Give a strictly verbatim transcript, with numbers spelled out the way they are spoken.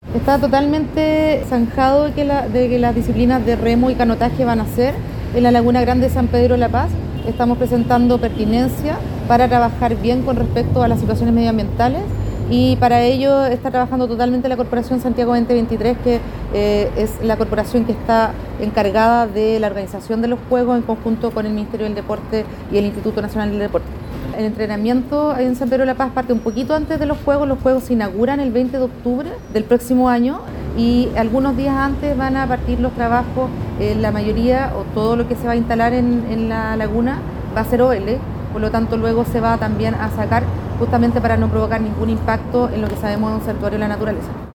Está totalmente zanjado de que, la- de que las disciplinas de remo y canotaje van a ser en la Laguna Grande de San Pedro La Paz. Estamos presentando pertinencia para trabajar bien con respecto a las situaciones medioambientales y para ello está trabajando totalmente la Corporación Santiago dos mil veintitrés, que eh, es la corporación que está encargada de la organización de los Juegos en conjunto con el Ministerio del Deporte y el Instituto Nacional del Deporte. El entrenamiento en San Pedro de la Paz parte un poquito antes de los Juegos. Los Juegos se inauguran el veinte de octubre del próximo año y algunos días antes van a partir los trabajos. Eh, la mayoría o todo lo que se va a instalar en, en la laguna va a ser O L, por lo tanto luego se va también a sacar justamente para no provocar ningún impacto en lo que sabemos de un santuario de la naturaleza.